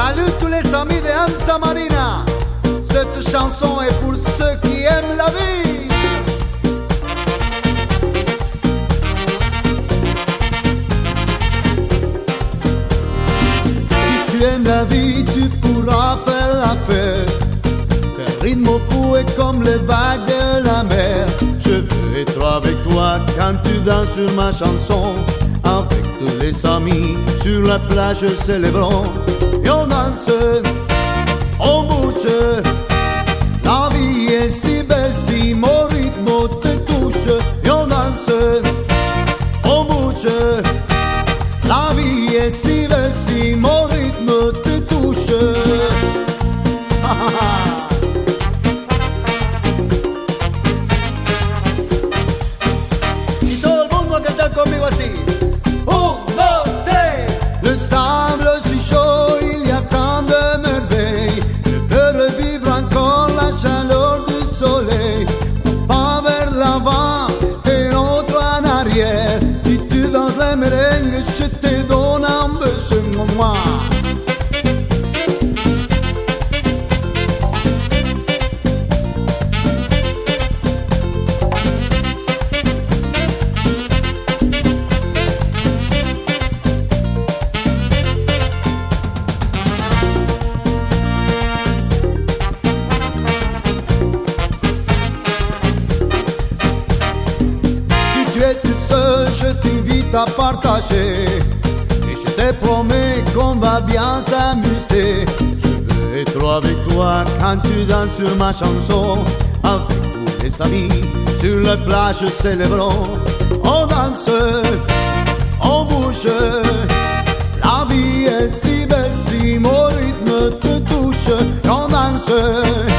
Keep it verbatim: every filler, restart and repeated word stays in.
Salut tous les amis de Hamza Marina. Cette chanson est pour ceux qui aiment la vie. Si tu aimes la vie, tu pourras faire la fête. Ce rythme fou est comme les vagues de la mer. Je veux être avec toi quand tu danses sur ma chanson. Avec tous les amis sur la plage célébrons. Et on danse, on bouge. La vie est si belle si mon rythme te touche. Et on danse, on bouge. La vie est si belle si mon rythme te touche. Y todo el mundo a cantar conmigo así. Un, dos, tres. Le sable si chaud, il y a tant de merveilles. Je peux revivre encore la chaleur du soleil. Pas vers l'avant et l'autre en arrière. Si tu danses les merengues, je te donne un besoin, moi. Tu es tout seul, je t'invite à partager. Et je te promets qu'on va bien s'amuser. Je veux être avec toi quand tu danses sur ma chanson. Avec tous les amis sur la plage célébrons. On danse, on bouge. La vie est si belle si mon rythme te touche. On danse.